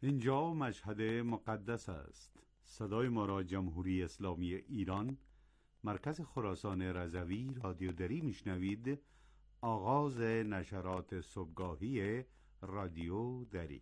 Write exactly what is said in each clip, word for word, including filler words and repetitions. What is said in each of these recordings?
اینجا مشهد مقدس است. صدای ما را جمهوری اسلامی ایران، مرکز خراسان رضوی رادیو دری میشنوید. آغاز نشرات صبحگاهی رادیو دری.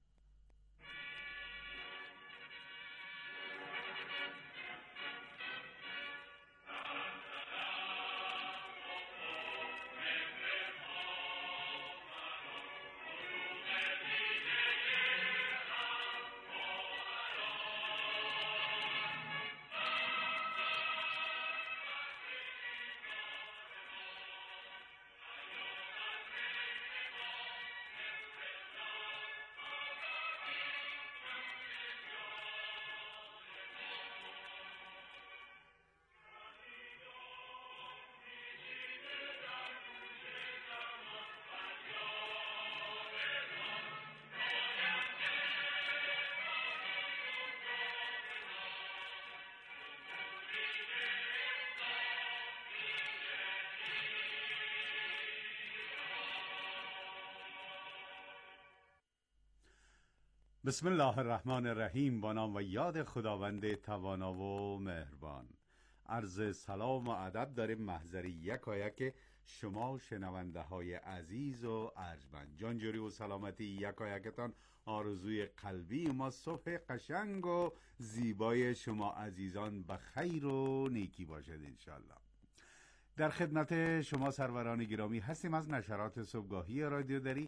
بسم الله الرحمن الرحیم. با نام و یاد خداوند توانا و مهربان. عرض سلام و ادب داریم محضر یکایک شما شنونده های عزیز و ارجمند. جانجوری و سلامتی یکایکتان آرزوی قلبی ما. صبح قشنگ و زیبای شما عزیزان به خیر و نیکی باشد انشالله. در خدمت شما سروران گرامی هستیم از نشرات صبحگاهی رادیو دری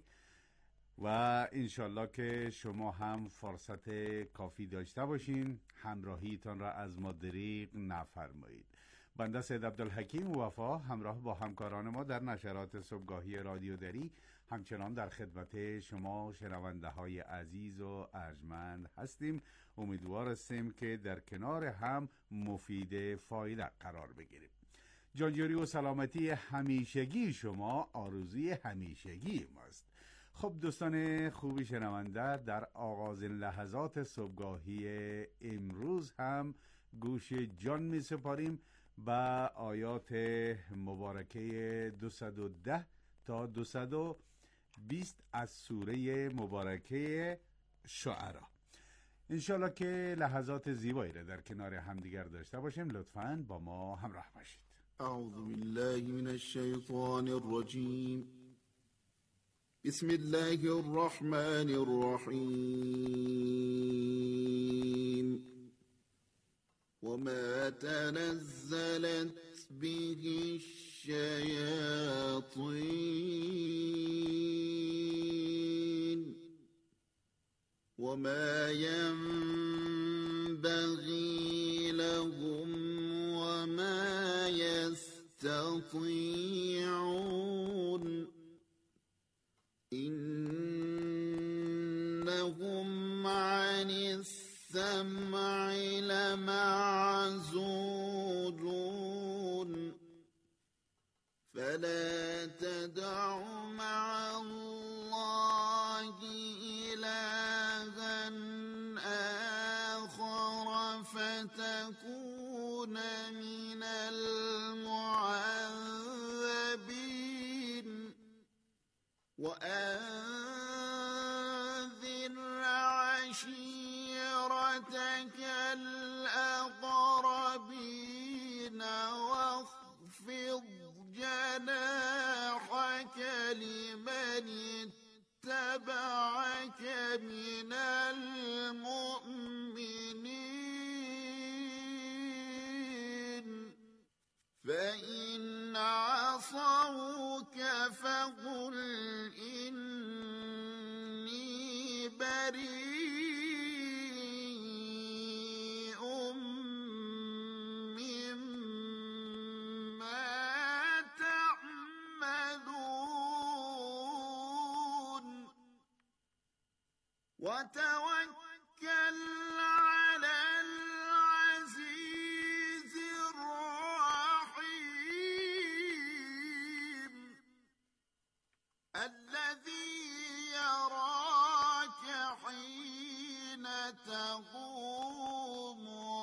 و انشالله که شما هم فرصت کافی داشته باشین، همراهیتان را از ما دریغ نفرمایید. بنده سید عبدالحکیم وفا همراه با همکاران ما در نشرات صبحگاهی رادیو دری همچنان در خدمت شما شنونده های عزیز و ارجمند هستیم. امیدوار هستیم که در کنار هم مفید فایده قرار بگیریم. جانجوری و سلامتی همیشگی شما آرزوی همیشگی ماست. خب دوستان خوبی شنونده، در آغاز لحظات صبحگاهی امروز هم گوش جان می سپاریم به آیات مبارکه دویست و ده تا دویست و بیست از سوره مبارکه شعرا. انشالله که لحظات زیبایی را در کنار همدیگر داشته باشیم. لطفاً با ما همراه باشید. اعوذ بالله من الشیطان الرجیم. بسم الله الرحمن الرحیم. وما تنزلت به الشياطين وما ينبغي لهم وما يستطيعون إنهم عن السمع لمعزولون فلا تدع مع الله إلها آخر فتكون من المعذبين وأنذر عشيرتك الأقربين واخفض جناحك لمن اتبعك من المؤمنين فإن عصوك فقل إني بريء مما تعملون وتوكل على العزيز الرحيم الذي يراك حين تقوم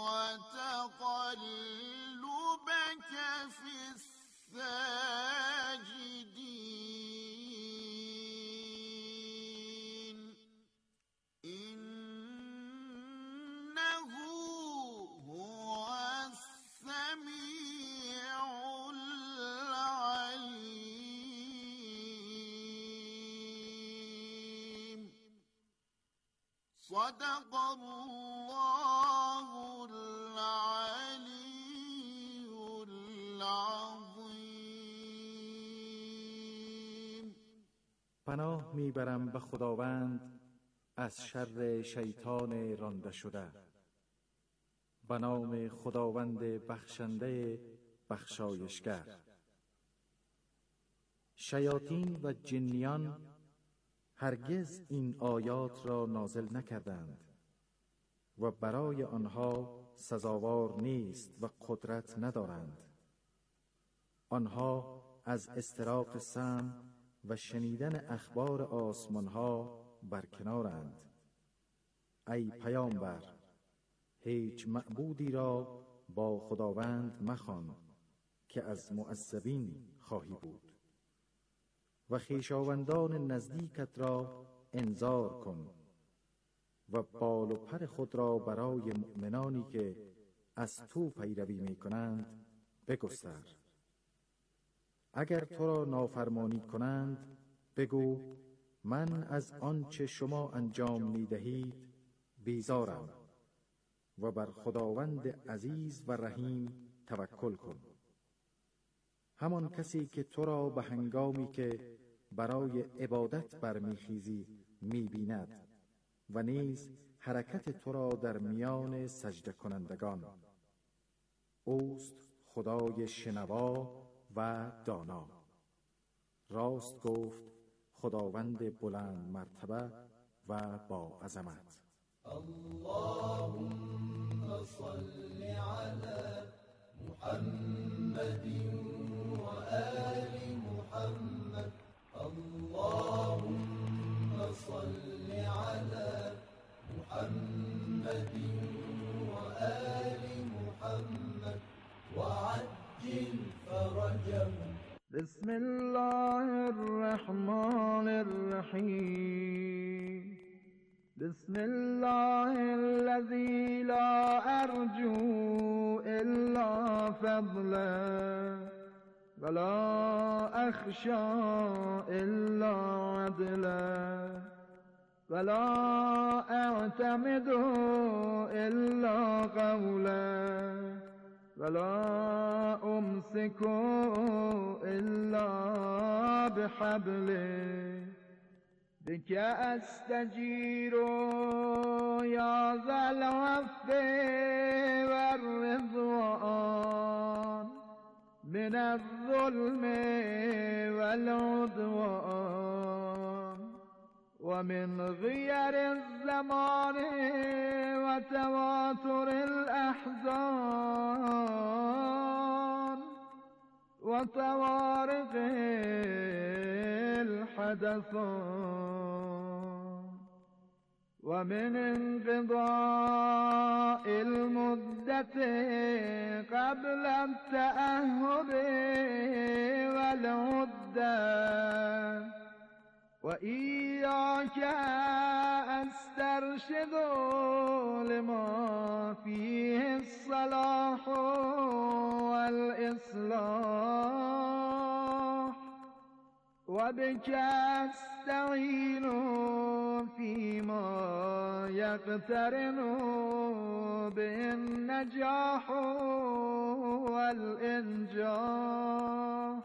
وتقلبك في الساجدين إن صدق الله العلی العظیم. پناه میبرم به خداوند از شر شیطان رانده شده. به نام خداوند بخشنده بخشایشگر. شیاطین و جنیان هرگز این آیات را نازل نکردند و برای آنها سزاوار نیست و قدرت ندارند. آنها از استراق سمع و شنیدن اخبار آسمانها برکنارند. ای پیامبر، هیچ معبودی را با خداوند مخوان که از معذبین خواهی بود و خویشاوندان نزدیکت را انذار کن و بال و پر خود را برای مؤمنانی که از تو پیروی می کنند بگستر. اگر تو را نافرمانی کنند بگو من از آنچه شما انجام می دهید بیزارم و بر خداوند عزیز و رحیم توکل کن. همان کسی که تو را به هنگامی که برای عبادت برمیخیزی میبیند و نیز حرکت تو را در میان سجده کنندگان. اوست خدای شنوا و دانا. راست گفت خداوند بلند مرتبه و با عظمت. اللهم صل على محمد و آل محمد. اللهم صل على محمد و آل محمد وعجل فرجهم. بسم الله الرحمن الرحیم. بسم الله الذي لا أرجو إلا فضله ولا أخشى إلا عدله ولا أعتمد إلا قوله ولا أمسك إلا بحبله بك أستجير يا ذا العفو والرضوان من الظلم والعدوان ومن غير الزمان وتواتر الأحزان وطوارق الحدثان ومن انقضاء المدة قبل التأهب والعدة وإياك أسترشد لما فيه الصلاح والإصلاح وبك أستعين فيما يقترن به النجاح والإنجاح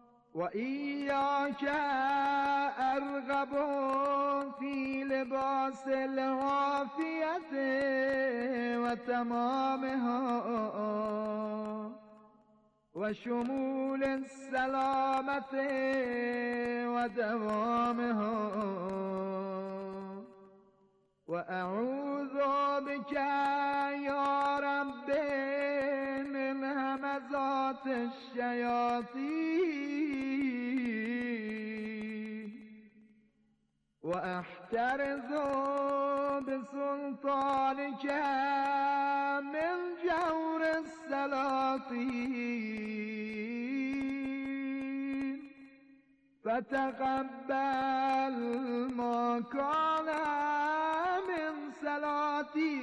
وإياك أرغب في لباس العافية وتمامها وشمول السلامة ودوامها وأعوذ بك يا رب من همزات الشياطين وأحترز بسلطانك من جور السلاطين فتقبل ما كان من صلاتي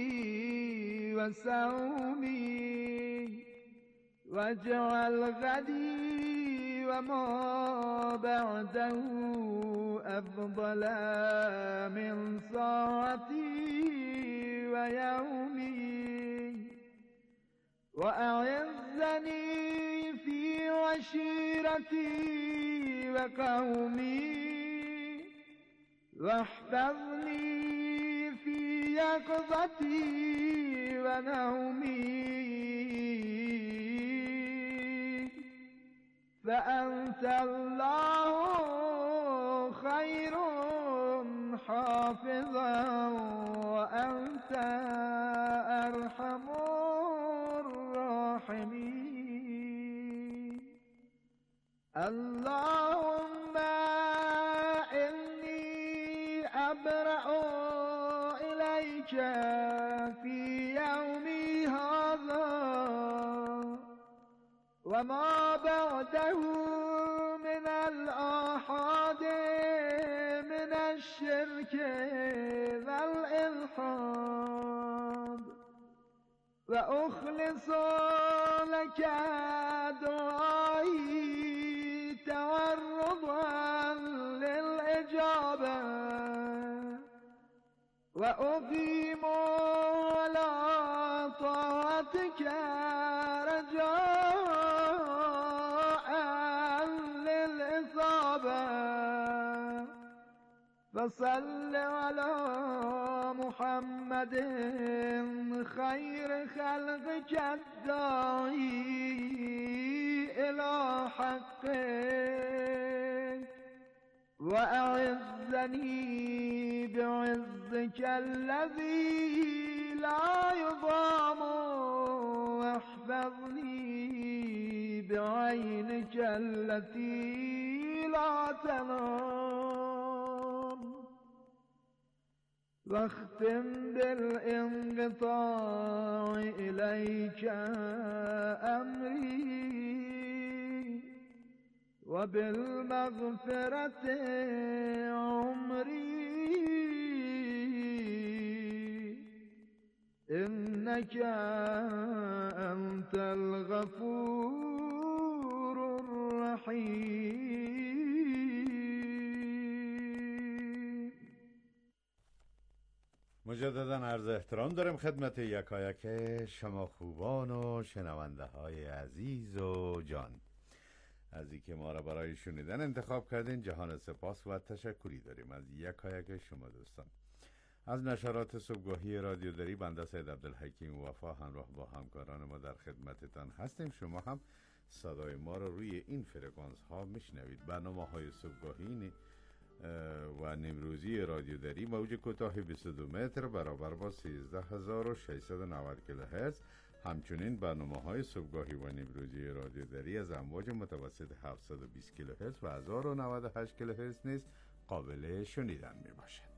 وصومي واجعل غدي وما بعده أفضل من ساعتي ويومي وأعزني في عشيرتي وقومي واحفظني في يقظتي ونومي فأنت الله خير حافظا وأنت أرحم الراحمين. اللهم إني أبرأ إليك في يومي هذا وما بعده من الآحاد من الشرك والإلحاد وأخلص لك دعائي تورضا للإجابة وأقيم على طاعتك رجاء للإصابة فصل على محمد خير خلقك الداعي إلى حقك وأعزني بعزك الذي لا يضام واحفظني بعينك التي لا تنام واختم بالانقطاع إليك أمري وبالمغفرة عمري إنك أنت الغفور الرحيم. مجددا عرض احترام دارم خدمت یکایک شما خوبان و شنونده های عزیز و جان. از اینکه ما را برای شنیدن انتخاب کردین جهان سپاس و تشکری داریم از یکایک شما دوستان. از نشرات صبحگاهی رادیو دری بنده سید عبدالحکیم وفا همراه با همکاران ما در خدمتتان هستیم. شما هم صدای ما را روی این فرکانس ها میشنوید. برنامه های صبحگاهی و نیمروزی رادیو دری موج کوتاه بیست و دو متر برابر با سیزده هزار و ششصد و نود کیلوهرتز، همچنین برنامه های صبحگاهی و نیمروزی رادیو دری از امواج متوسط هفتصد و بیست کیلوهرتز و هزار و نود و هشت کیلوهرتز نیز قابل شنیدن می باشد.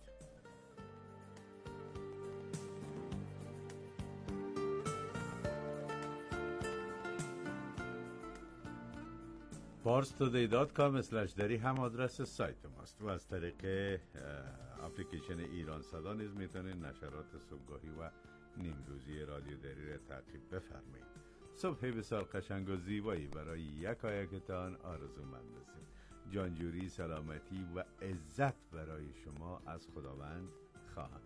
پارس تودی دات کام اسلش دری هم آدرس سایت ماست و از طریق اپلیکیشن ایران صدا نیز میتونید نشرات صبحگاهی و نیمروزی رادیو دری را تعقیب بفرمایید. صبح بسیار قشنگ و زیبایی برای یکایکتان آرزومند هستیم. جانجوری، سلامتی و عزت برای شما از خداوند خواهیم.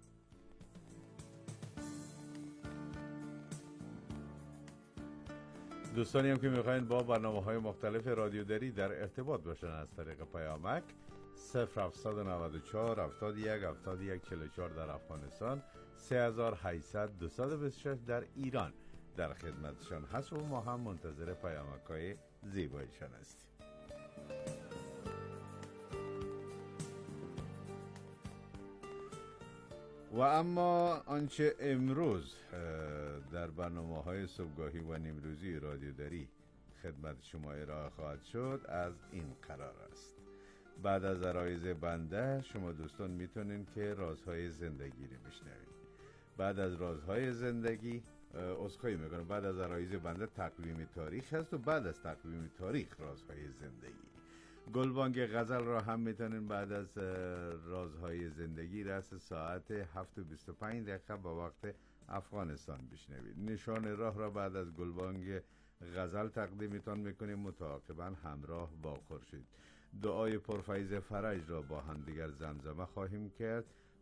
دوستانی هم که میخواین با برنامه های مختلف رادیو دری در ارتباط باشن از طریق پیامک صفر هفتصد و نود و چهار هفتاد و یک هفتاد و یک چهل و چهار در افغانستان، سه هزار و هشتصد دویست و بیست و شش در ایران در خدمتشان هست و ما هم منتظر پیامک های زیبایشان هستیم. و اما آنچه امروز در برنامه های صبحگاهی و نیمروزی رادیو دری خدمت شما ارائه خواهد شد از این قرار است. بعد از عرایض بنده شما دوستان میتونین که رازهای زندگی رو بشنوید. بعد از رازهای زندگی عذرخواهی میکنم بعد از عرایض بنده تقویم تاریخ هست و بعد از تقویم تاریخ رازهای زندگی. گلبانگ غزل را هم میتونین بعد از رازهای زندگی رس ساعت هفت و بیست و پنج دقیقه با وقت افغانستان بشنوید. نشان راه را بعد از گلبانگ غزل تقدیمتان میکنیم متعاقبا همراه با خورشید. دعای پرفیض فرج را با هم دیگر زمزمه خواهیم کرد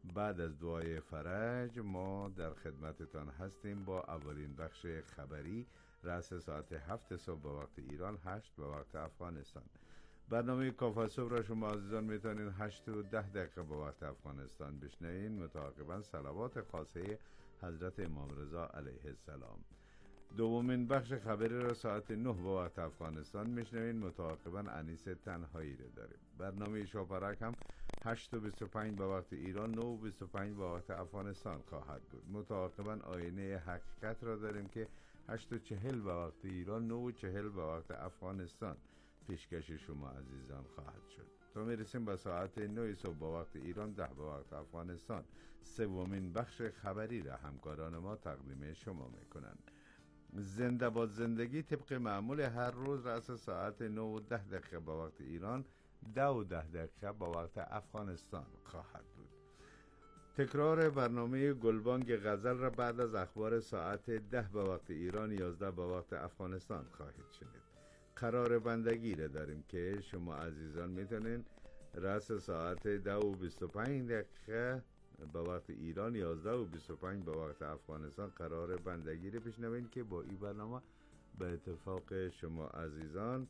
بعد از دعای فرج ما در خدمتتان هستیم با اولین بخش خبری رأس ساعت هفت صبح به وقت ایران، هشت به وقت افغانستان. برنامه کافه صبح را شما عزیزان میتونین هشت و ده دقیقه به وقت افغانستان بشنوین، متعاقبا صلوات خاصه حضرت امام رضا علیه السلام. دومین بخش خبری را ساعت نه به وقت افغانستان میشنوین، متعاقبا انیس تنهایی را داریم. برنامه شاپرک هم هشت و بیست و پنج به وقت ایران، نه و بیست و پنج به وقت افغانستان خواهد بود. متعاقبا آینه حقیقت را داریم که هشت و چهل به وقت ایران، نه و چهل به وقت افغانستان پیشکش شما عزیزان خواهد شد تا میرسیم به ساعت نه صبح به وقت ایران، ده به وقت افغانستان. سومین بخش خبری را همکاران ما تقدیم شما میکنند. زنده باد زندگی طبق معمول هر روز رأس ساعت نه و ده دقیقه به وقت ایران، ده و ده دقیقه به وقت افغانستان خواهد بود. تکرار برنامه گلبانگ غزل را بعد از اخبار ساعت ده به وقت ایران، یازده به وقت افغانستان خواهید شنید. قرار بندگی را داریم که شما عزیزان میتونین رأس ساعت ده و بیست و پنج دقیقه به وقت ایران، یازده و بیست و پنج به وقت افغانستان قرار بندگی را بشنوین که با این برنامه به اتفاق شما عزیزان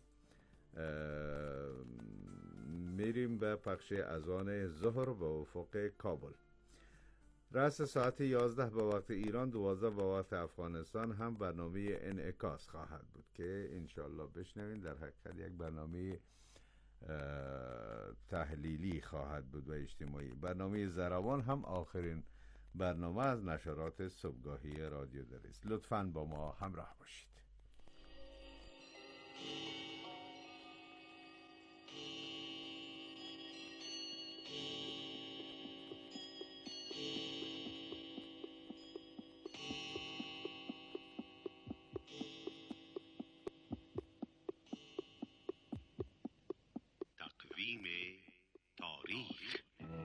میریم به پخش اذان ظهر به افق کابل. رأس ساعت یازده به وقت ایران، دوازده به وقت افغانستان هم برنامه انعکاس خواهد بود که انشالله بشنوین. در حقیقت یک برنامه تحلیلی خواهد بود و اجتماعی. برنامه زروان هم آخرین برنامه از نشرات صبحگاهی رادیو در است. لطفاً با ما همراه باشید. تقویم تاریخ.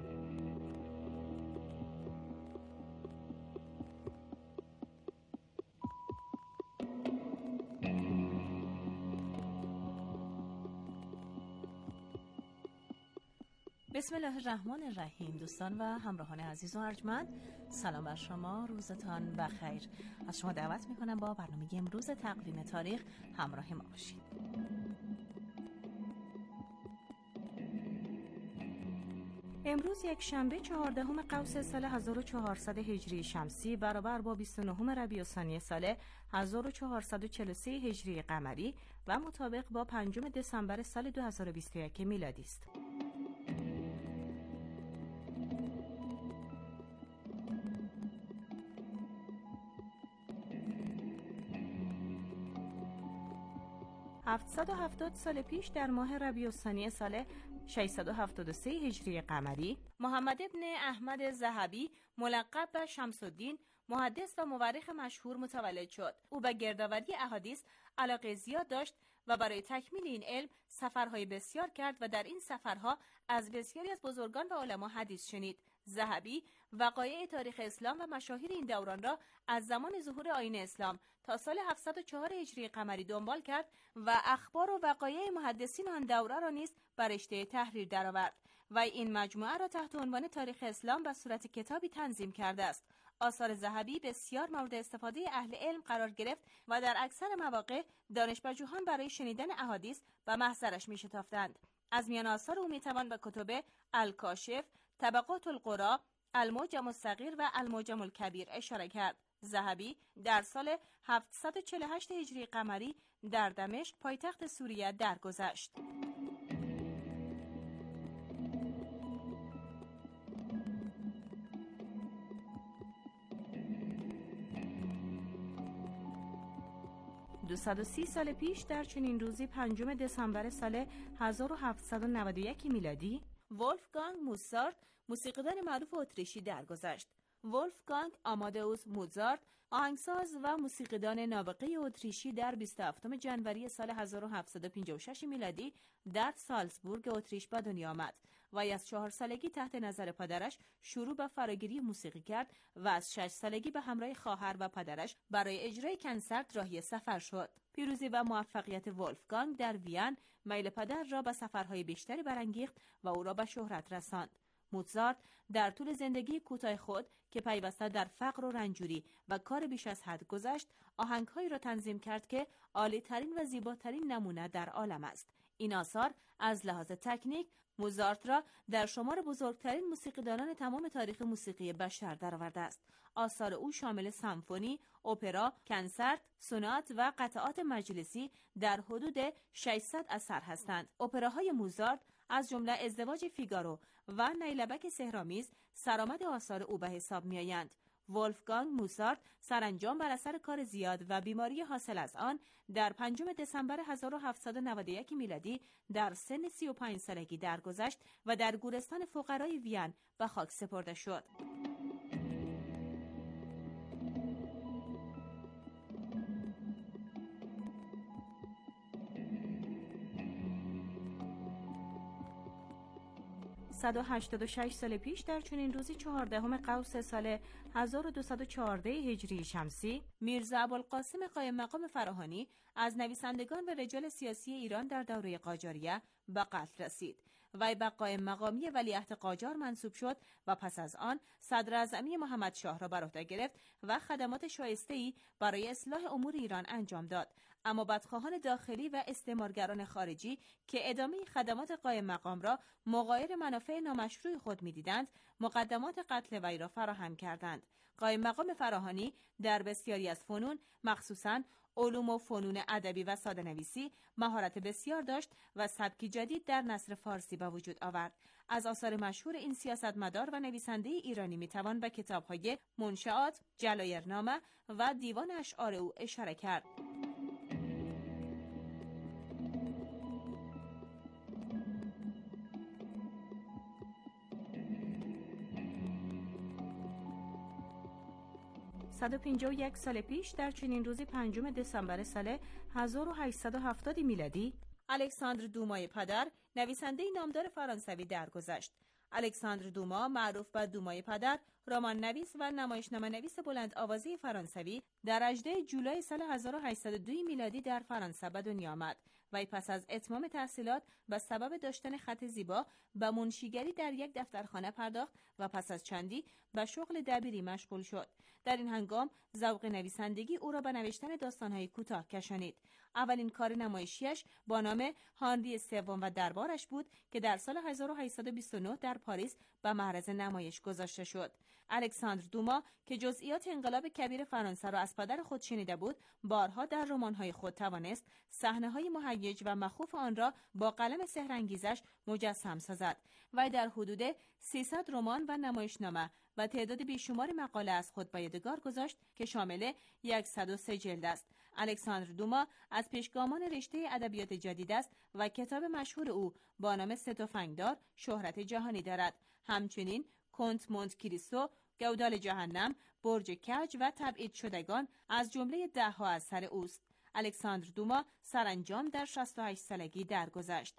بسم الله الرحمن الرحیم. دوستان و همراهان عزیز و ارجمند، سلام بر شما، روزتان بخیر. از شما دعوت میکنم با برنامه امروز تقویم تاریخ همراه ما باشید. امروز یک شنبه چهاردهم قوس سال هزار و چهارصد هجری شمسی برابر با بیست و نهم ربیع الثانی سال هزار و چهارصد و چهل و سه هجری قمری و مطابق با پنجم دسامبر سال دو هزار و بیست و یک میلادی است. هفتصد و هفتاد سال پیش در ماه ربیع الثانی سال ششصد و هفتاد و سه هجری قمری، محمد ابن احمد ذهبی ملقب به شمس الدین، محدث و مورخ مشهور متولد شد. او به گردآوری احادیث علاقه زیاد داشت و برای تکمیل این علم سفرهای بسیار کرد و در این سفرها از بسیاری از بزرگان و علما حدیث شنید. ذهبی وقایع تاریخ اسلام و مشاهیر این دوران را از زمان ظهور آیین اسلام تا سال هفتصد و چهار هجری قمری دنبال کرد و اخبار و وقایع محدثین آن دوره را نیز بر رشته تحریر درآورد و این مجموعه را تحت عنوان تاریخ اسلام به صورت کتابی تنظیم کرده است. آثار ذهبی بسیار مورد استفاده اهل علم قرار گرفت و در اکثر مواقع دانشپژوهان برای شنیدن احادیث به محضرش می‌شتافتند. از میان آثار او میتوان به کتب الکاشف، طبقات القرا، المعجم الصغیر و المعجم الکبیر اشاره کرد. ذهبی در سال هفتصد و چهل و هشت هجری قمری در دمشق پایتخت سوریه درگذشت. دویست و سی سال پیش در چنین روزی پنجم دسامبر سال هزار و هفتصد و نود و یک میلادی، ولفگانگ موزارت موسیقیدان معروف اتریشی درگذشت. ولفگانگ آمادئوس موزارت آهنگساز و موسیقیدان نابغه اتریشی در بیست و هفتم ژانویه سال هزار و هفتصد و پنجاه و شش میلادی در سالزبورگ اتریش به دنیا آمد و از چهار سالگی تحت نظر پدرش شروع به فراگیری موسیقی کرد و از شش سالگی به همراه خواهر و پدرش برای اجرای کنسرت راهی سفر شد. پیروزی و موفقیت ولفگانگ در وین میل پدر را به سفرهای بیشتری برانگیخت و او را به شهرت رساند. موزارت در طول زندگی کوتاه خود که پیوسته در فقر و رنجوری و کار بیش از حد گذشت، آهنگهایی را تنظیم کرد که عالی‌ترین و زیباترین نمونه در عالم است. این آثار از لحاظ تکنیک موزارت را در شمار بزرگترین موسیقیدانان تمام تاریخ موسیقی بشر درآورده است. آثار او شامل سمفونی، اپرا، کنسرت، سونات و قطعات مجلسی در حدود ششصد اثر هستند. اپراهای موزارت از جمله ازدواج فیگارو و نیلبک سحرآمیز سرآمد آثار او به حساب می‌آیند. ولفگانگ موزارت سرانجام بر اثر کار زیاد و بیماری حاصل از آن در پنجم دسامبر هزار و هفتصد و نود و یک میلادی در سن سی و پنج سالگی درگذشت و در گورستان فقرای وین به خاک سپرده شد. صد و هشتاد و شش سال پیش در چنین روزی چهاردهم قوس سال هزار و دویست و چهارده هجری شمسی، میرزا ابوالقاسم قائم مقام فراهانی از نویسندگان و رجال سیاسی ایران در دوره قاجاریه به قتل رسید. وی به قائم مقامی ولیعهد قاجار منصوب شد و پس از آن صدراعظمی محمد شاه را بر عهده گرفت و خدمات شایسته‌ای برای اصلاح امور ایران انجام داد. اما بدخواهان داخلی و استعمارگران خارجی که ادامه خدمات قائم مقام را مغایر منافع نامشروع خود می‌دیدند، مقدمات قتل وی را فراهم کردند. قائم مقام فراهانی در بسیاری از فنون، مخصوصاً علوم و فنون ادبی و ساده‌نویسی، مهارت بسیار داشت و سبکی جدید در نثر فارسی به وجود آورد. از آثار مشهور این سیاستمدار و نویسنده ایرانی میتوان به کتاب‌های منشآت، جلایرنامه و دیوان اشعار او اشاره کرد. صد و پنجاه و یک سال پیش در چنین روزی پنجم دسامبر سال هزار و هشتصد و هفتاد میلادی، الکساندر دومای پدر، نویسنده نامدار فرانسوی درگذشت. الکساندر دوما، معروف به دومای پدر، رمان نویس و نمایشنامه نویس بلند آوازی فرانسوی، در هجدهم جولای سال هزار و هشتصد و دو میلادی در فرانسه به دنیا آمد. وی پس از اتمام تحصیلات به سبب داشتن خط زیبا به منشیگری در یک دفترخانه پرداخت و پس از چندی به شغل دبیری مشغول شد. در این هنگام ذوق نویسندگی او را به نوشتن داستان‌های کوتاه کشانید. اولین کار نمایشیش با نام هانری سوم و دربارش بود که در سال هزار و هشتصد و بیست و نه در پاریس به معرض نمایش گذاشته شد. الکساندر دوما که جزئیات انقلاب کبیر فرانسه را از پدر خود شنیده بود، بارها در رمان‌های خود توانست صحنه‌های مهیج و مخوف آن را با قلم سحرانگیزش مجسم سازد. وی در حدود سیصد رمان و نمایشنامه و تعداد بیشمار مقاله از خود به یادگار گذاشت که شامل صد و سه جلد است. الکساندر دوما از پیشگامان رشته ادبیات جدید است و کتاب مشهور او با نام سه تفنگدار شهرت جهانی دارد. همچنین کنت مونت کریستو، گودال جهنم، برج کج و تبعید شدگان از جمله ده ها اثر اوست. الکساندر دوما سرانجام در شصت و هشت سالگی درگذشت.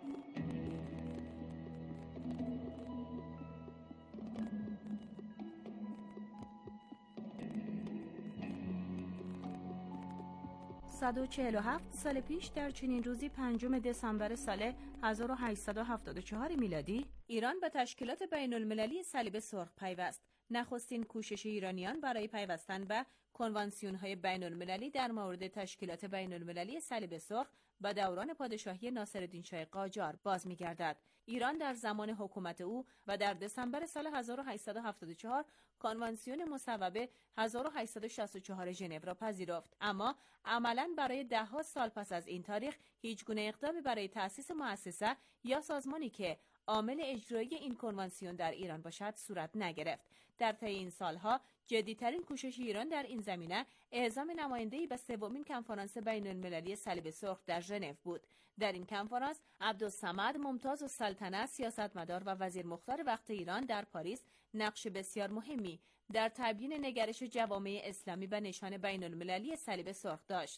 صد و چهل و هفت سال پیش در چنین روزی پنجم دسامبر سال هزار و هشتصد و هفتاد و چهار میلادی، ایران به تشکیلات بین المللی صلیب سرخ پیوست. نخستین کوشش ایرانیان برای پیوستن به کنوانسیون‌های بین المللی در مورد تشکیلات بین المللی صلیب سرخ به دوران پادشاهی ناصرالدین شاه قاجار باز می‌گردد. ایران در زمان حکومت او و در دسامبر سال هزار و هشتصد و هفتاد و چهار کنوانسیون مصوبه هزار و هشتصد و شصت و چهار ژنو را پذیرفت، اما عملاً برای ده ها سال پس از این تاریخ هیچ گونه اقدامی برای تأسیس مؤسسه یا سازمانی که عامل اجرایی این کنوانسیون در ایران باشد صورت نگرفت. در طی این سالها جدی‌ترین کوشش ایران در این زمینه اعزام نماینده‌ای به سومین کنفرانس بین المللی صلیب سرخ در ژنو بود. در این کنفرانس عبدالصمد ممتاز السلطنه، سیاستمدار و وزیر مختار وقت ایران در پاریس، نقش بسیار مهمی در تبیین نگرش جوامع اسلامی به نشان بین المللی صلیب سرخ داشت.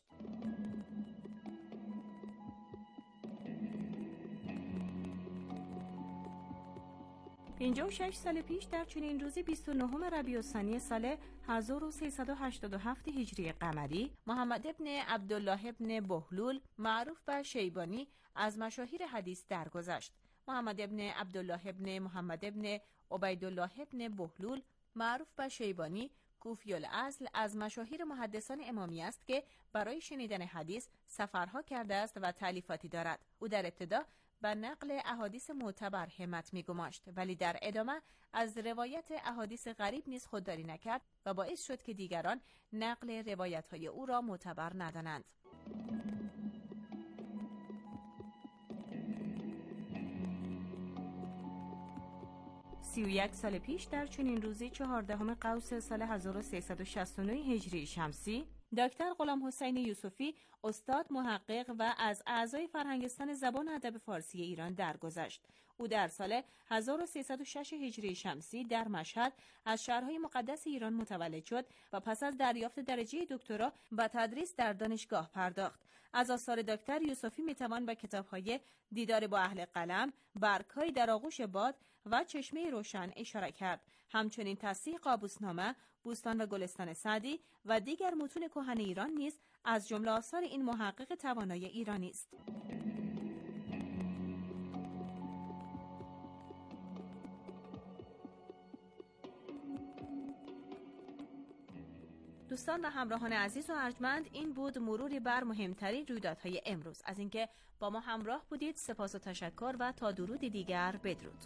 پنجاه و شش سال پیش در چنین روزی بیست و نهم ربیع الثانی سال هزار و سیصد و هشتاد و هفت هجری قمری، محمد ابن عبدالله ابن بهلول معروف به شیبانی از مشاهیر حدیث درگذشت. محمد ابن عبدالله ابن محمد ابن عبیدالله ابن بهلول معروف به شیبانی کوفی الاصل از مشاهیر محدثان امامی است که برای شنیدن حدیث سفرها کرده است و تالیفاتی دارد. او در ابتدا به نقل احادیث معتبر همت می‌گماشت، ولی در ادامه از روایت احادیث غریب نیز خودداری نکرد و باعث شد که دیگران نقل روایت‌های او را معتبر ندانند. سی و یک سال پیش در چنین روزی چهاردهم قوس سال هزار و سیصد و شصت و نه هجری شمسی، دکتر غلام حسین یوسفی استاد محقق و از اعضای فرهنگستان زبان و ادب فارسی ایران درگذشت. او در سال هزار و سیصد و شش هجری شمسی در مشهد از شهرهای مقدس ایران متولد شد و پس از دریافت درجه دکترا به تدریس در دانشگاه پرداخت. از آثار دکتر یوسفی میتوان به کتاب‌های دیدار با اهل قلم، برگ‌های در آغوش باد و چشمه روشن اشاره کرد. همچنین تصحیح قابوسنامه، بوستان و گلستان سعدی و دیگر متون کهن ایران نیز از جمله آثار این محقق توانای ایرانی است. دوستان و همراهان عزیز و ارجمند، این بود مروری بر مهمترین رویدادهای امروز. از اینکه با ما همراه بودید سپاس و تشکر و تا درود دیگر بدرود.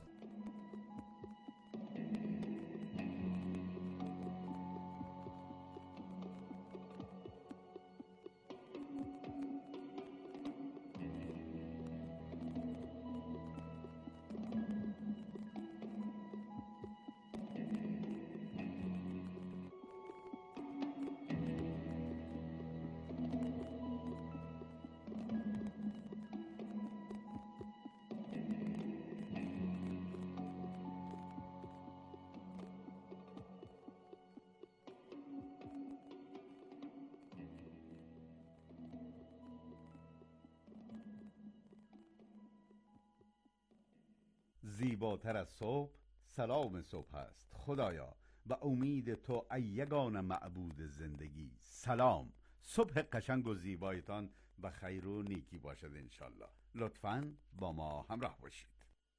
زیباتر از صبح سلام صبح است. خدایا به امید تو ای یگانه معبود زندگی سلام. صبح قشنگ و زیبایتان به خیر و نیکی باشد انشالله. لطفاً با ما همراه باشید.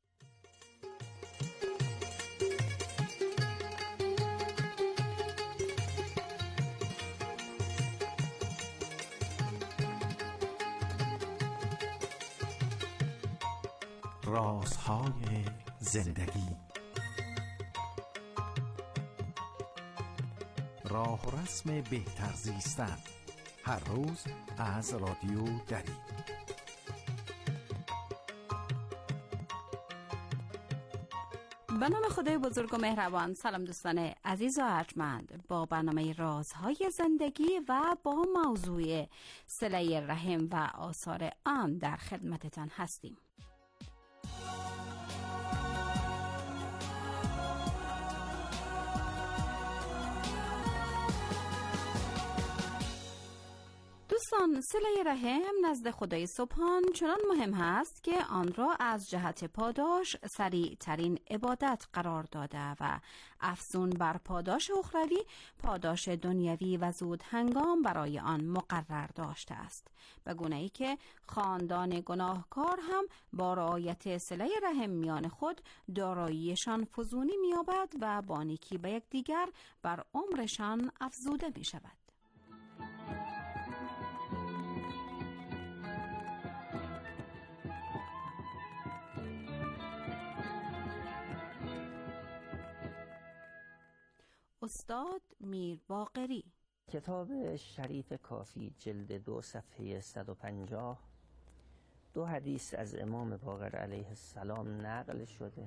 رازهای زندگی، راه و رسم بهتر زیستن، هر روز از رادیو دری. به نام خدای بزرگ و مهربان. سلام دوستان عزیز و ارجمند، با برنامه رازهای زندگی و با موضوع صله رحم و آثار آن در خدمتتان هستیم. دوستان، صله رحم نزد خدای سبحان چنان مهم هست که آن را از جهت پاداش سریع ترین عبادت قرار داده و افزون بر پاداش اخروی پاداش دنیوی و زود هنگام برای آن مقرر داشته است، به گونه‌ای که خاندان گناهکار هم با رعایت صله رحم میان خود داراییشان فزونی می‌یابد و با نیکی به یکدیگر بر عمرشان افزوده می‌شود. استاد میر باقری. کتاب شریف کافی جلد دو صفحه صد و پنجاه دو حدیث از امام باقر علیه السلام نقل شده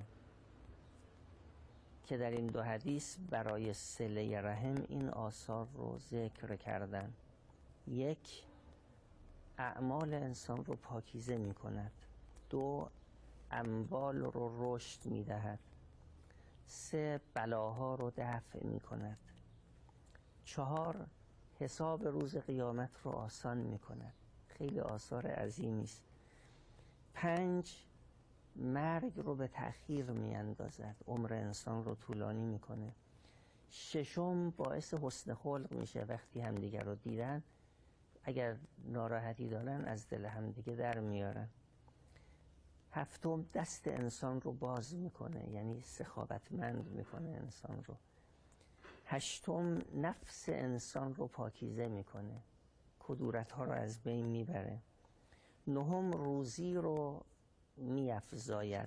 که در این دو حدیث برای صله رحم این آثار رو ذکر کردن. یک، اعمال انسان رو پاکیزه می کند. دو، اموال رو رشد می دهد. سه، بلاها رو دفع می کند. چهار، حساب روز قیامت رو آسان می کند. خیلی آثار عظیمی است. پنج، مرگ رو به تأخیر می اندازد، عمر انسان رو طولانی می کنه. ششم، باعث حسن خلق میشه، وقتی همدیگر رو دیدن اگر ناراحتی دارن از دل همدیگه در میارن. هفتم دست انسان رو باز میکنه، یعنی سخاوتمند میکنه انسان رو. هشتم نفس انسان رو پاکیزه میکنه، کدورت ها رو از بین میبره. نهم روزی رو میافزاید.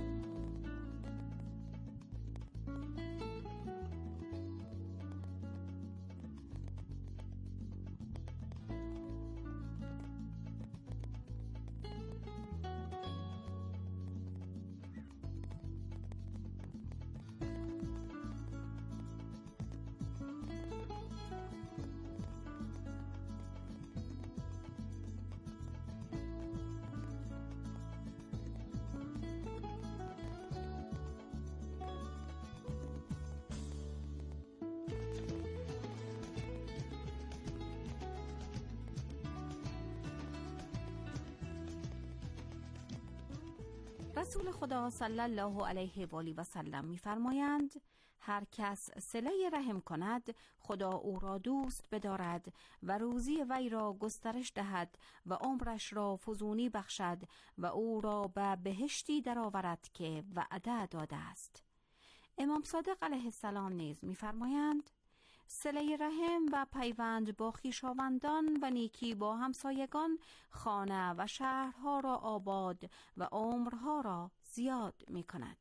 رسول خدا صلی الله علیه و آله و سلم می‌فرمایند هر کس صله رحم کند خدا او را دوست بدارد و روزی وی را گسترش دهد و عمرش را فزونی بخشد و او را به بهشتی درآورد که وعده داده است. امام صادق علیه السلام نیز می‌فرمایند صله رحم و پیوند با خویشاوندان و نیکی با همسایگان خانه و شهرها را آباد و عمرها را زیاد می کند.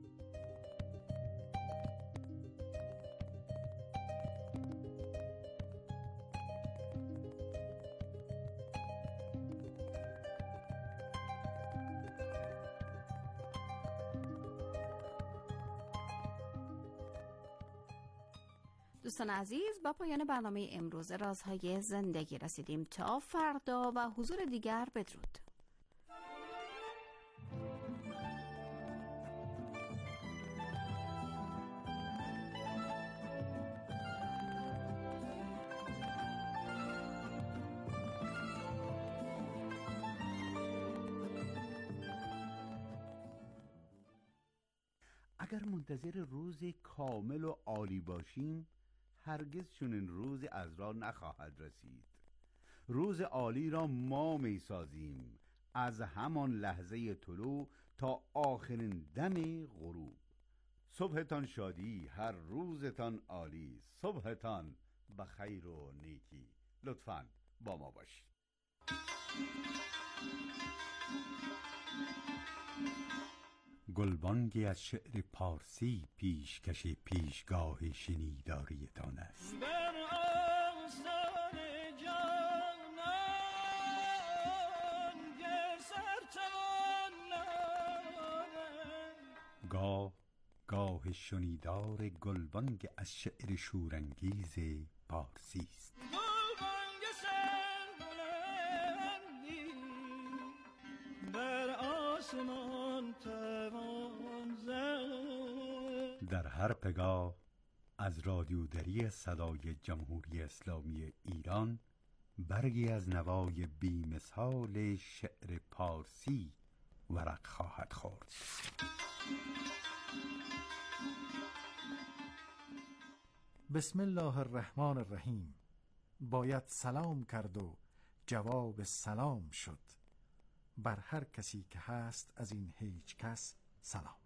دوستان عزیز، با پایان برنامه امروز رازهای زندگی رسیدیم. تا فردا و حضور دیگر، بدرود. اگر منتظر روزی کامل و عالی باشیم، هرگز چنین روزی از را نخواهد رسید. روز عالی را ما می سازیم از همان لحظه طلوع تا آخرین دم غروب. صبحتان شادی، هر روزتان عالی، صبحتان بخیر و نیکی. لطفاً با ما باشید. گلبانگی از شعر پارسی پیشکش پیشگاه شنیداریتان است. بر آستان جانان گر سرتوان گاه گاه شنیدار گلبانگ از شعر شورانگیز پارسی است. گلبانگ سربلندی بر آسمان توان زد. در هر پگاه از رادیودری صدای جمهوری اسلامی ایران برگی از نوای بی‌مثال شعر پارسی ورق خواهد خورد. بسم الله الرحمن الرحیم. باید سلام کرد و جواب سلام شد. بر هر کسی که هست از این هیچ کس سلام.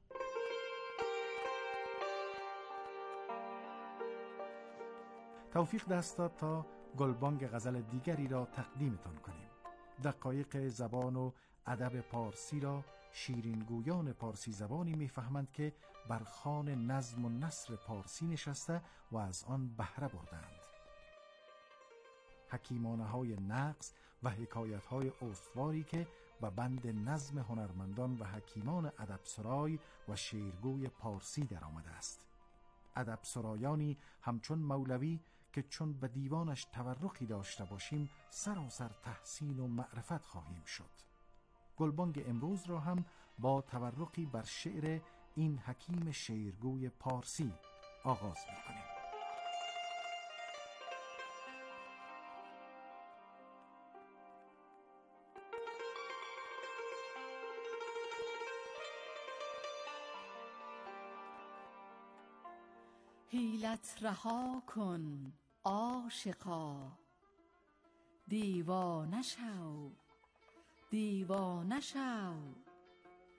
توفیق دست داد تا گلبانگ غزل دیگری را تقدیمتان کنیم. دقایق زبان و ادب پارسی را شیرینگویان پارسی زبانی میفهمند که بر خوان نظم و نثر پارسی نشسته و از آن بهره بردند. حکیمانه های نقص و حکایت های استواری که به بند نظم هنرمندان و حکیمان ادب سرای و شیرگوی پارسی در آمده است. ادب سرایانی همچون مولوی که چون به دیوانش تورقی داشته باشیم سراسر تحسین و معرفت خواهیم شد. گلبانگ امروز را هم با تورقی بر شعر این حکیم شیرگوی پارسی آغاز می‌کنیم. حیلت رها کن عاشقا، دیوانه شو دیوانه شو،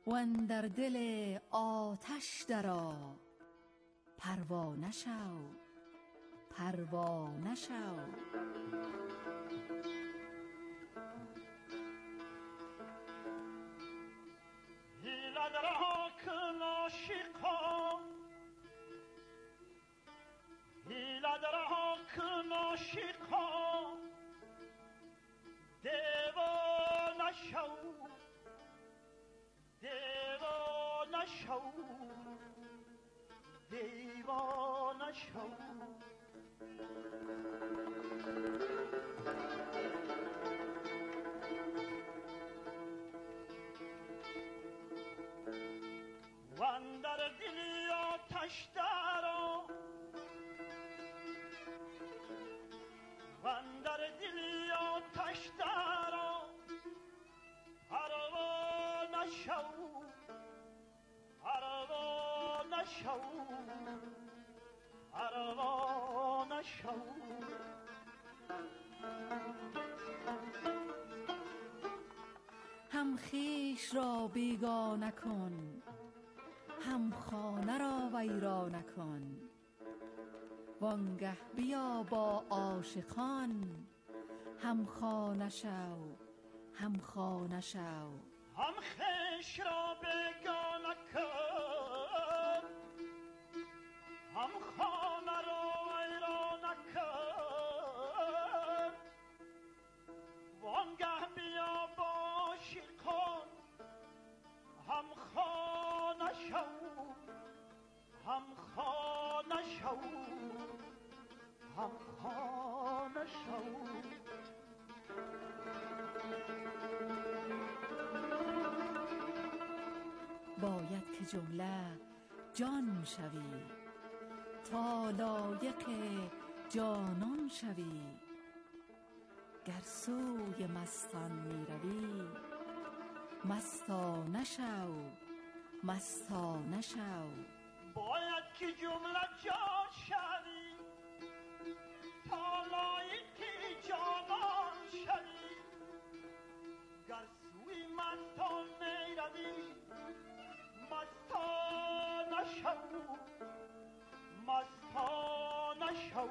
و اندر دل آتش درآ، پروانه شو پروانه شو. دیوانه شو و اندر دل آتش درآ، و اندر دل آتش درآ، پروانه شو پروانه شو پروانه شو. هم خویش را بیگانه کن، هم خانه را ویرانه کن. وانگه بیا با عاشقان، هم خانه شو هم خانه شو. هم خویش را بیگانه کن، هم خانه را ویرانه کن. وانگه بیا با عاشقان، هم خانه شو هم خانه شو هم خانه شو. باید که جمله جان شوی، تا لایق جانان شوی. گر سوی مستان می روی، مستانه شو مستانه شو. باید که جمله جان شوی، تا لایق جانان شوی. گر سوی مستان می روی، مستانه شو مستانه شو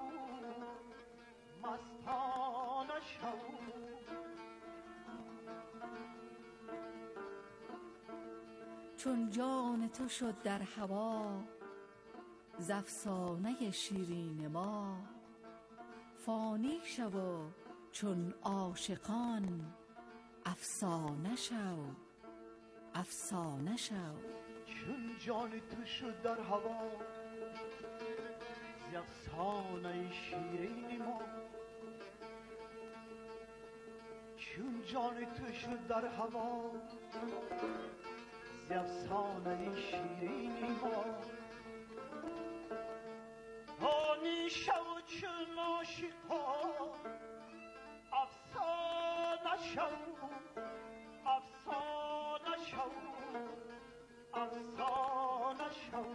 مستانه شو. چون جان تو شد در هوا، ز افسانه شیرین ما. فانی شو و چون عاشقان، افسانه شو افسانه شو. چون جان تو شد در هوا، ز افسانه شیرین ما. چون جان تو شد در هوا، ز افسانه شیرین ما. فانی شو چون عاشقان، افسانه شو افسانه شو افسانه شو.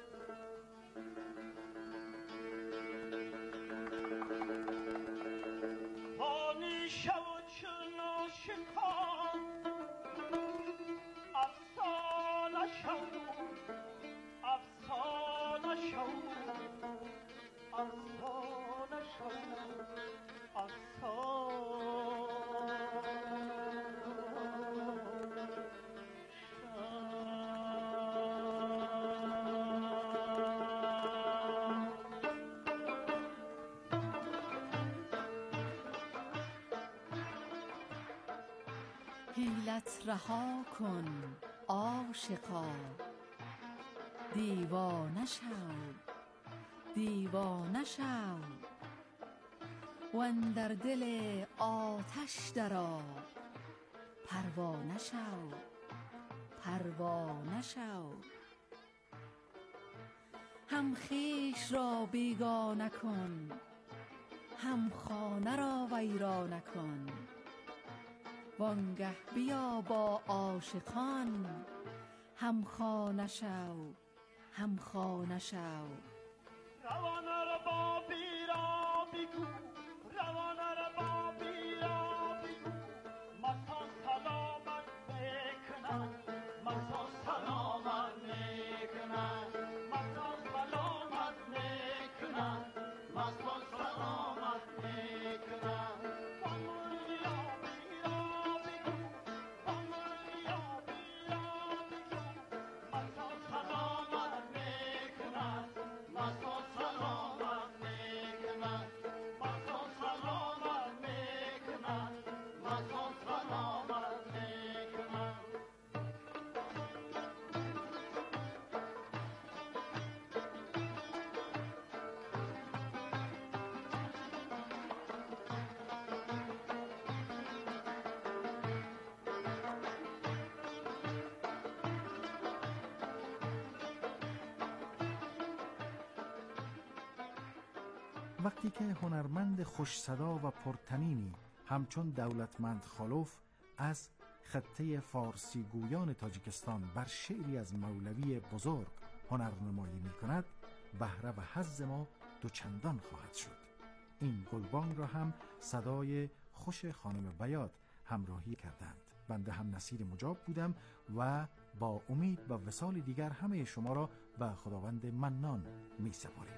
فانی شو چون عاشقان، افسانه شو افسانه شو افسانه شو حیلت رها کن عاشقا، دیوانه شو دیوانه شو. و اندر دل آتش درآ، پروانه شو پروانه شو. هم خویش را بیگانه کن، هم خانه را ویرانه کن. وانگه بیا با عاشقان، هم خانه شو هم خانه شو. روانه را با بیرا بگو، روانه را با بیرا بگو. مستان سلامت بکنن، مستان وقتی که هنرمند خوش صدا و پرتنینی همچون دولتمند خالوف از خطه فارسی گویان تاجیکستان بر شعری از مولوی بزرگ هنرنمایی می کند، بهره و حظ ما دوچندان خواهد شد. این گلبانگ را هم صدای خوش خانم بیات همراهی کردند. بنده هم نصیر مجاب بودم و با امید و وصال دیگر همه شما را به خداوند منان می سپاریم.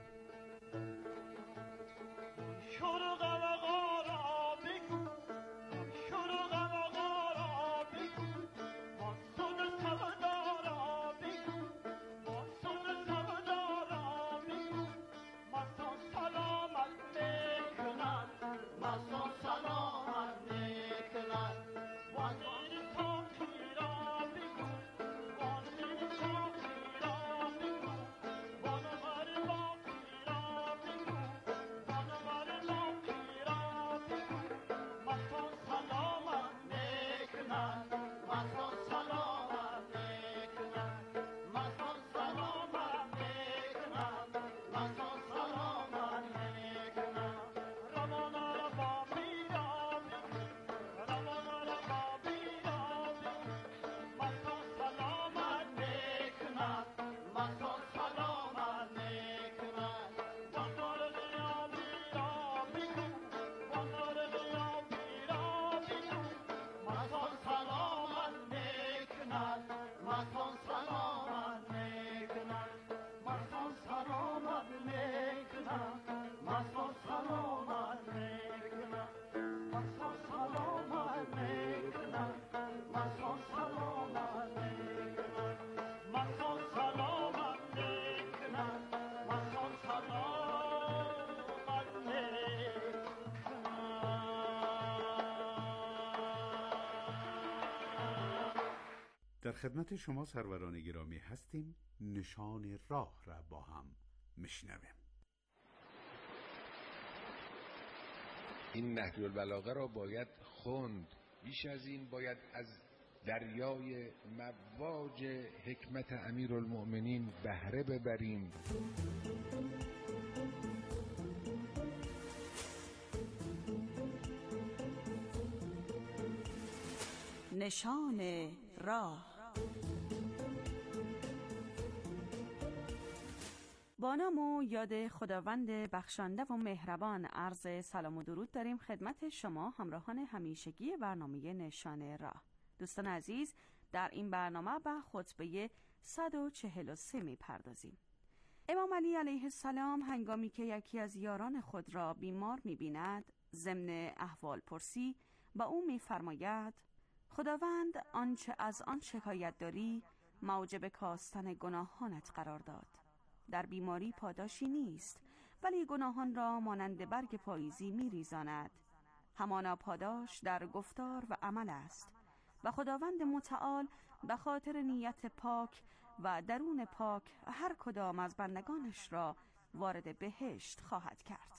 در خدمت شما سروران گرامی هستیم. نشان راه را با هم میشنویم. این نهج البلاغه را باید خوند. بیش از این باید از دریای مواج حکمت امیرالمؤمنین بهره ببریم. نشان راه. با نام و یاد خداوند بخشنده و مهربان عرض سلام و درود داریم خدمت شما همراهان همیشگی برنامه نشان راه. دوستان عزیز، در این برنامه به خطبه صد و چهل و سه می پردازیم. امام علی علیه السلام هنگامی که یکی از یاران خود را بیمار می بیند، ضمن احوال پرسی با او می فرماید: خداوند آنچه از آن شکایت داری موجب کاستن گناهانت قرار داد. در بیماری پاداشی نیست، ولی گناهان را مانند برگ پاییزی می ریزاند. همانا پاداش در گفتار و عمل است و خداوند متعال به خاطر نیت پاک و درون پاک هر کدام از بندگانش را وارد بهشت خواهد کرد.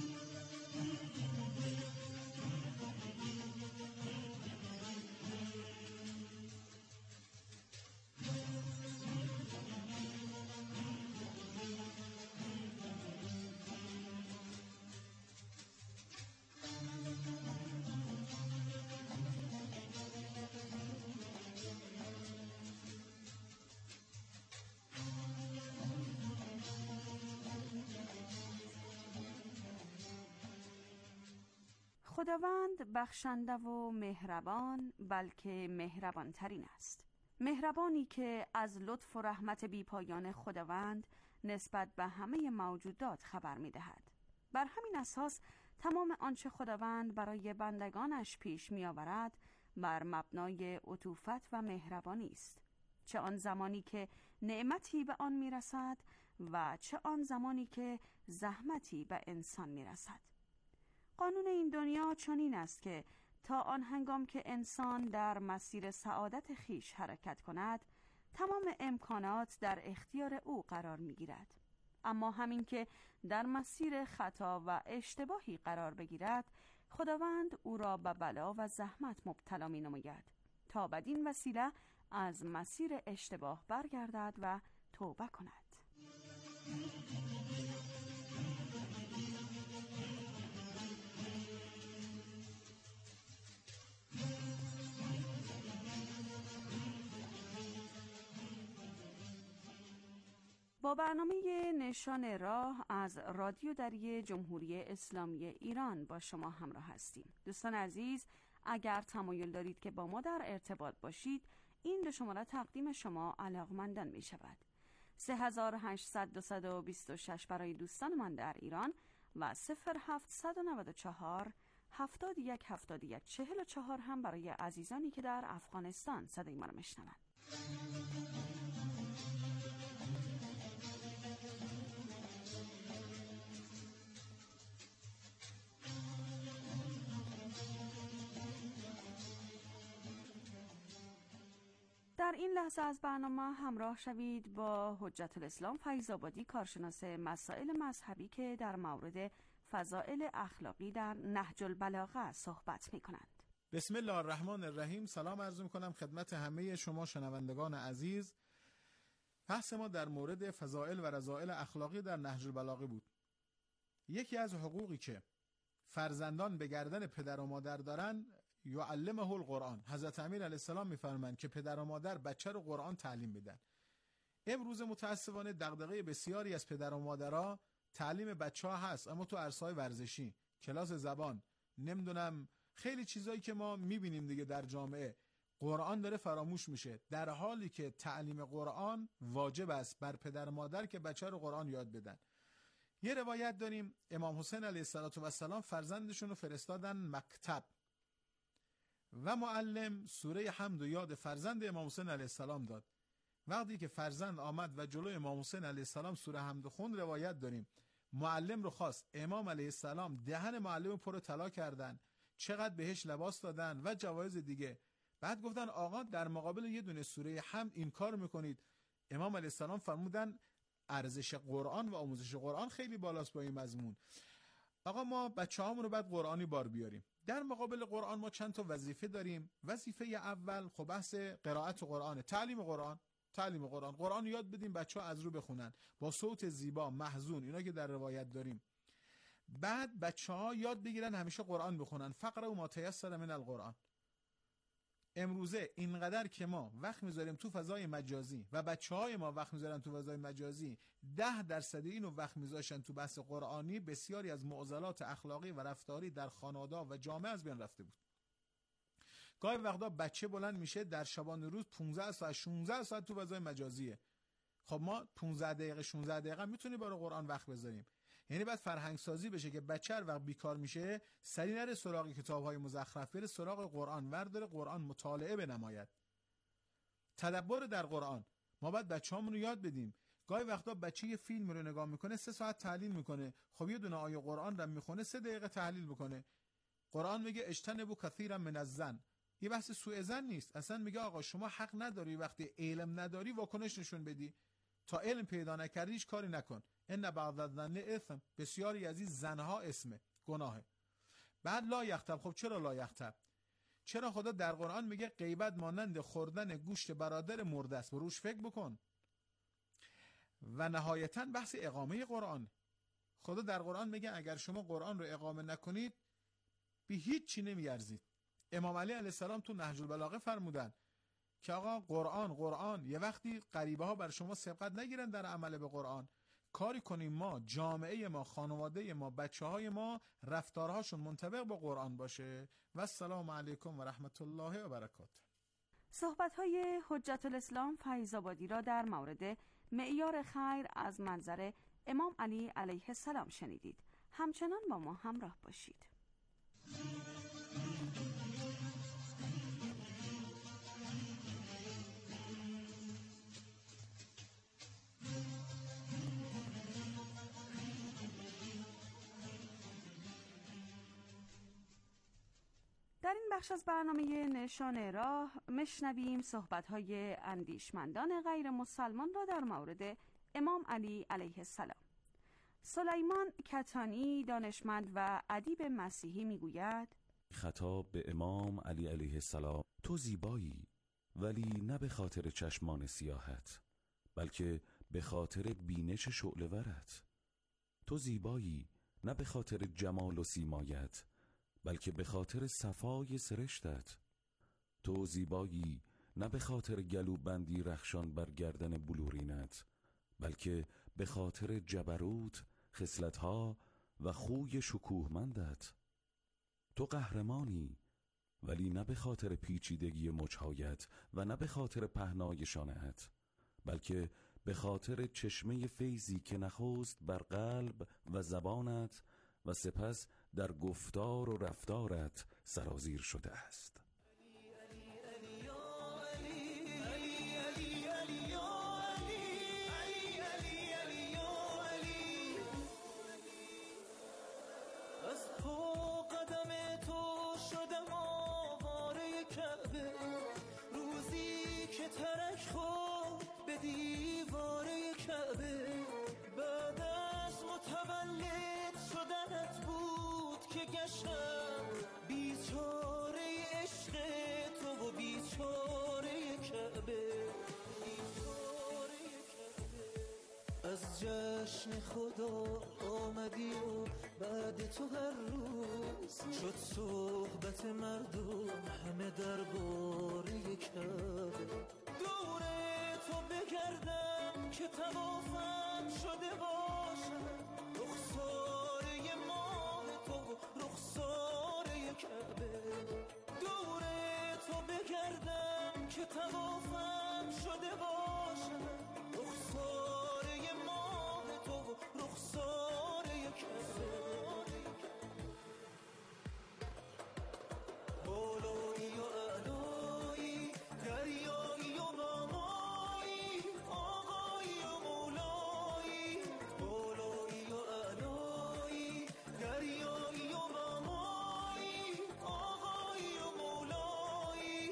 خداوند بخشنده و مهربان، بلکه مهربان ترین است. مهربانی که از لطف و رحمت بیپایان خداوند نسبت به همه موجودات خبر می دهد. بر همین اساس تمام آنچه خداوند برای بندگانش پیش می آورد بر مبنای عطوفت و مهربانی است، چه آن زمانی که نعمتی به آن می رسد و چه آن زمانی که زحمتی به انسان می رسد. قانون این دنیا چنین است که تا آن هنگام که انسان در مسیر سعادت خیش حرکت کند، تمام امکانات در اختیار او قرار می گیرد. اما همین که در مسیر خطا و اشتباهی قرار بگیرد، خداوند او را به بلا و زحمت مبتلا می نماید تا بدین وسیله از مسیر اشتباه برگردد و توبه کند. با برنامه نشان راه از رادیو دری جمهوری اسلامی ایران با شما همراه هستیم. دوستان عزیز، اگر تمایل دارید که با ما در ارتباط باشید، این دو شماره تقدیم شما علاقمندان می شود. سه هزار و هشتصد دویست و بیست و شش برای دوستان من در ایران و صفر هفتصد و نود و چهار هفتاد و یک هفتاد و یک چهل و چهار هم برای عزیزانی که در افغانستان صدای ما را میشنوند. در این لحظه از برنامه همراه شوید با حجت الاسلام فیض‌آبادی، کارشناس مسائل مذهبی که در مورد فضائل اخلاقی در نهج البلاغه صحبت می کنند. بسم الله الرحمن الرحیم. سلام عرض می کنم خدمت همه شما شنوندگان عزیز. بحث ما در مورد فضائل و رذائل اخلاقی در نهج البلاغه بود. یکی از حقوقی که فرزندان به گردن پدر و مادر دارن یعلمه القرآن. حضرت امیر علیه السلام میفرمایند که پدر و مادر بچه رو قرآن تعلیم بدن. امروز متاسفانه دغدغه بسیاری از پدر و مادرها تعلیم بچه ها هست، اما تو عرصه‌های ورزشی، کلاس زبان، نمیدونم خیلی چیزایی که ما میبینیم دیگه در جامعه، قرآن داره فراموش میشه، در حالی که تعلیم قرآن واجب است بر پدر و مادر که بچه رو قرآن یاد بدن. یه روایت داریم امام حسین علیه السلام فرزندشون رو فرستادن مکتب و معلم سوره حمد و یاد فرزند امام حسین علیه السلام داد. وقتی که فرزند آمد و جلوی امام حسین علیه السلام سوره حمد خوند، روایت داریم معلم رو خواست، امام علیه السلام دهن معلم رو پر طلا کردن، چقدر بهش لباس دادن و جوایز دیگه. بعد گفتن آقا در مقابل یه دونه سوره حمد این کار میکنید. امام علیه السلام فرمودن ارزش قرآن و آموزش قرآن خیلی بالاست با این مضمون. آقا ما بچه‌هامون رو بعد قرآنی بار بیاریم. در مقابل قرآن ما چند تا وظیفه داریم. وظیفه اول خب بحث قرائت قرآن، تعلیم قرآن، تعلیم قرآن، قرآن یاد بدیم بچه‌ها از رو بخونن با صوت زیبا، محزون، اینا که در روایت داریم. بعد بچه‌ها یاد بگیرن همیشه قرآن بخونن، فقره و ما تیسر من القرآن. امروزه اینقدر که ما وقت میذاریم تو فضای مجازی و بچه‌های ما وقت میذارن تو فضای مجازی، ده درصد اینو وقت میذاشتن تو بحث قرآنی، بسیاری از معضلات اخلاقی و رفتاری در خانواده و جامعه از بین رفته بود. گاهی وقتا بچه بلند میشه در شبانه روز پانزده ساعت شانزده ساعت تو فضای مجازیه. خب ما پانزده دقیقه شانزده دقیقه میتونیم برای قرآن وقت بذاریم. یعنی باید فرهنگ سازی بشه که بچه هر وقت بیکار میشه سری نره سراغ کتاب‌های مزخرف، بره سراغ قرآن، ورداره قرآن مطالعه بنماید. تدبر در قرآن ما باید بچه‌هامون رو یاد بدیم. گاهی وقتا بچه یه فیلم رو نگاه میکنه سه ساعت تحلیل میکنه، خب یه دونه آیه قرآن رو میخونه سه دقیقه تحلیل بکنه. قرآن میگه اجتنبوا کثیرا من الظن، یه بحث سوء ظن نیست، اصلا میگه آقا شما حق نداری وقتی علم نداری واکنش نشون بدی، تا علم پیدا نکردیش کاری نکن. ان بعض الظن اثم، بسیاری از این زنها اسمه، گناهه. بعد لا یغتب، خب چرا لا یغتب؟ چرا خدا در قرآن میگه غیبت مانند خوردن گوشت برادر مرده است، روش فکر بکن. و نهایتاً بحث اقامه قرآن، خدا در قرآن میگه اگر شما قرآن رو اقامه نکنید به هیچ چی نمیارزید. امام علی علیه السلام تو نهج البلاغه فرمودن که آقا قرآن قرآن یه وقتی غریبه ها بر شما سبقت نگیرن در عمل به قرآن، کاری کنیم ما جامعه ما، خانواده ما، بچه های ما رفتارهاشون منطبق با قرآن باشه. و السلام علیکم و رحمت الله و برکاته. صحبت های حجت الاسلام فیض‌آبادی را در مورد معیار خیر از منظر امام علی علیه السلام شنیدید. همچنان با ما همراه باشید. در این بخش از برنامه نشان راه مشنویم صحبت‌های اندیشمندان غیر مسلمان را در مورد امام علی علیه السلام. سلیمان کتانی دانشمند و ادیب مسیحی میگوید خطاب به امام علی علیه السلام: تو زیبایی، ولی نه به خاطر چشمان سیاحت، بلکه به خاطر بینش شعله‌ورت. تو زیبایی، نه به خاطر جمال و سیمایت، بلکه به خاطر صفای سرشتت. تو زیبایی، نه به خاطر گلوبندی رخشان بر گردن بلورینت، بلکه به خاطر جبروت، خصلت‌ها و خوی شکوهمندت. تو قهرمانی، ولی نه به خاطر پیچیدگی مچ‌هایت و نه به خاطر پهنای شانه‌ات، بلکه به خاطر چشمه فیضی که نخست بر قلب و زبانت و سپس در گفتار و رفتارت سرازیر شده است. از جشن خدا آمدی و بعد تو هر روز شد صحبت مردم همه درباره کعبه. دور تو بگردم که طوافم شده باشم، رخساره ماه تو رخساره کعبه. دور تو بگردم که طوافم شده باشم، رخساره ماه تو رخساره کعبه. بالایی و اعلایی، دریایی و مامایی، آقایی و مولایی. بالایی و اعلایی، دریایی و مامایی، آقایی و مولایی.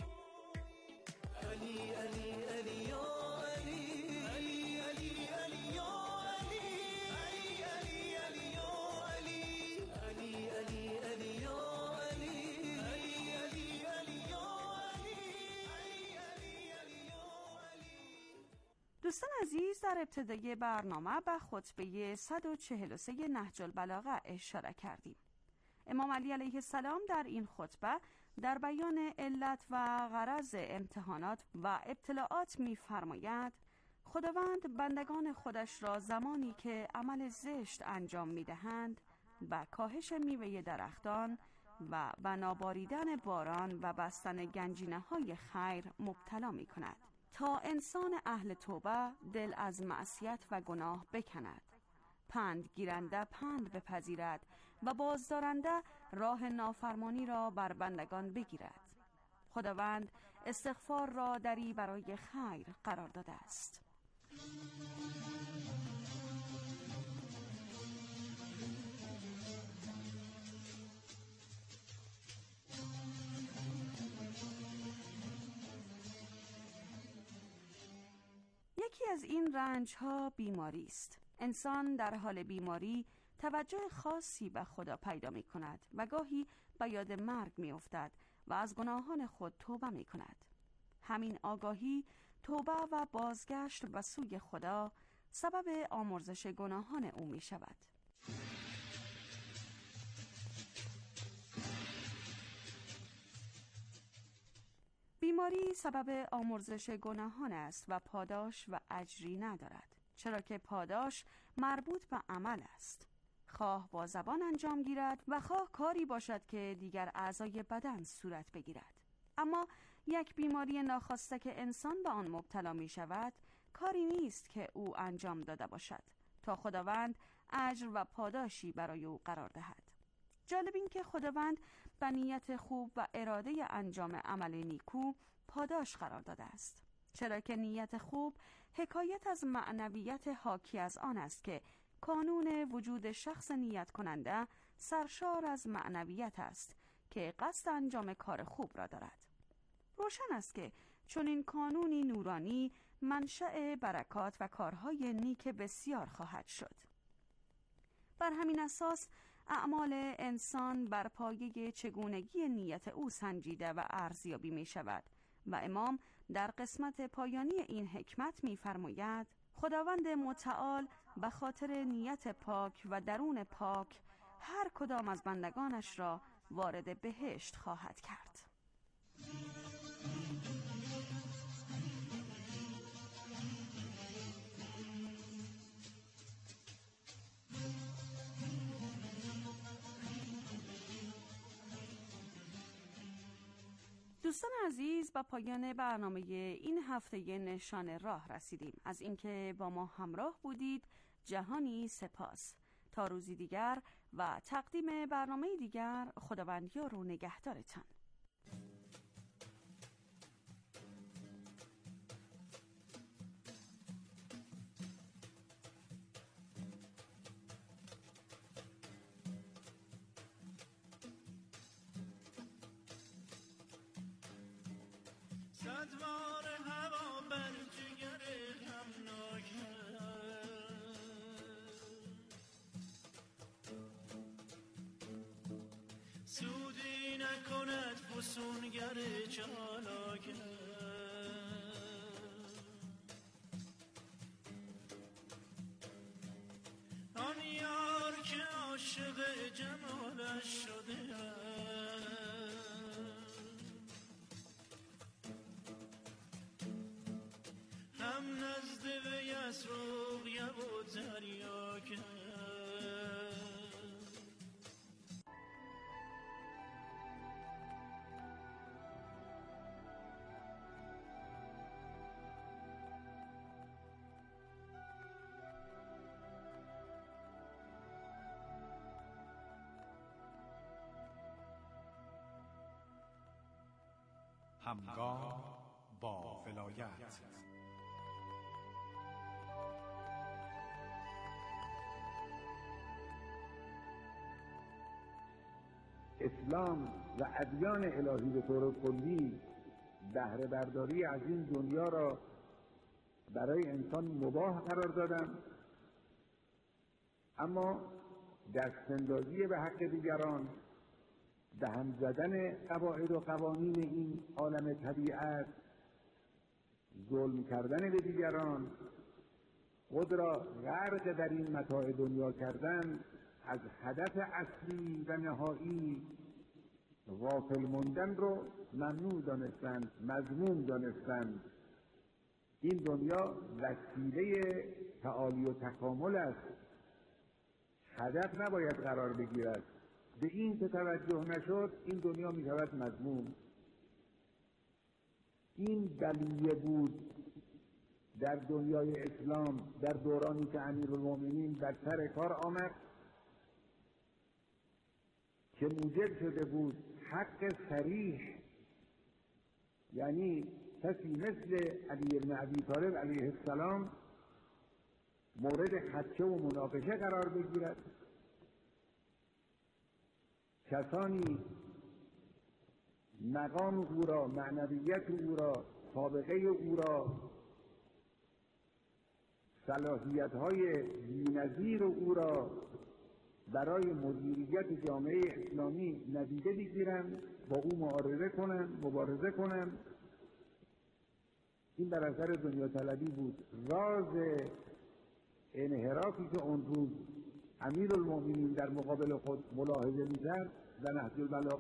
علی علی علی یا علی، علی علی علی یا علی، علی علی علی یا علی، علی علی علی یا علی، علی علی علی یا علی، علی علی یا علی. دوستان عزیز، در ابتدای برنامه به خطبه صد و چهل و سه نهج البلاغه اشاره کردیم. امام علی علیه السلام در این خطبه در بیان علت و غرض امتحانات و ابتلاعات می‌فرماید خداوند بندگان خودش را زمانی که عمل زشت انجام می‌دهند و کاهش میوه درختان و بنا باریدن باران و بستن گنجینه‌های خیر مبتلا می‌کند تا انسان اهل توبه دل از معصیت و گناه بکند، پند گیرنده پند بپذیرد و بازدارنده راه نافرمانی را بر بندگان بگیرد. خداوند استغفار را دری برای خیر قرار داده است. یکی از این رنج‌ها بیماری است. انسان در حال بیماری توجه خاصی به خدا پیدا می کند و گاهی به یاد مرگ می افتد و از گناهان خود توبه می کند. همین آگاهی، توبه و بازگشت به سوی خدا سبب آمرزش گناهان او می شود. بیماری سبب آمرزش گناهان است و پاداش و اجری ندارد، چرا که پاداش مربوط به عمل است، خواه با زبان انجام گیرد و خواه کاری باشد که دیگر اعضای بدن صورت بگیرد. اما یک بیماری ناخواسته که انسان به آن مبتلا می شود کاری نیست که او انجام داده باشد تا خداوند اجر و پاداشی برای او قرار دهد. جالب این که خداوند به نیت خوب و اراده انجام عمل نیکو پاداش قرار داده است، چرا که نیت خوب حکایت از معنویت حاکی از آن است که کانون وجود شخص نیت کننده سرشار از معنویت است که قصد انجام کار خوب را دارد. روشن است که چون این کانونی نورانی منشأ برکات و کارهای نیک بسیار خواهد شد. بر همین اساس اعمال انسان بر پایه چگونگی نیت او سنجیده و ارزیابی می شود و امام در قسمت پایانی این حکمت می فرماید خداوند متعال به خاطر نیت پاک و درون پاک هر کدام از بندگانش را وارد بهشت خواهد کرد. دوستان عزیز، با پایان برنامه این هفته نشان راه رسیدیم. از اینکه با ما همراه بودید جهانی سپاس. تا روزی دیگر و تقدیم برنامه دیگر، خداوند یار و نگهدارتان. صدوار هوا بر جگر غمناک سودی نکند فسونگر چالاک آن یار که عاشق جمالش شده هم نزد ویس روغیه و تریاک همگام با ولایت. اسلام و ادیان الهی به طور کلی بهره برداری از این دنیا را برای انسان مباح قرار دادند، اما دستاندازی به حق دیگران، به هم زدن قواعد و قوانین این عالم طبیعت، ظلم کردن به دیگران، خود را غرق در این متاع دنیا کردن، از هدف اصلی و نهایی غافل موندن رو ممنوع دانستند، مذموم دانستند. این دنیا وسیله تعالی و تکامل است، هدف نباید قرار بگیرد. به این که توجه نشد این دنیا می شود مذموم. این بلیه بود در دنیای اسلام در دورانی که امیرالمومنین در سر کار آمد، که موجب شده بود حق صریح، یعنی کسی مثل علی بن ابی طالب علیه السلام مورد خدشه و مناقشه قرار بگیرد. کسانی مقام او را، معنویت او را، سابقه او را، صلاحیت‌های بی‌نظیر او را برای مدیریت جامعه اسلامی ندیده بگیرند، با او معارضه کنند، مبارزه کنند. این بر اثر دنیا طلبی بود. راز انحرافی که اون روز امیرالمومنین در مقابل خود ملاحظه می‌کرد و نهج البلاغه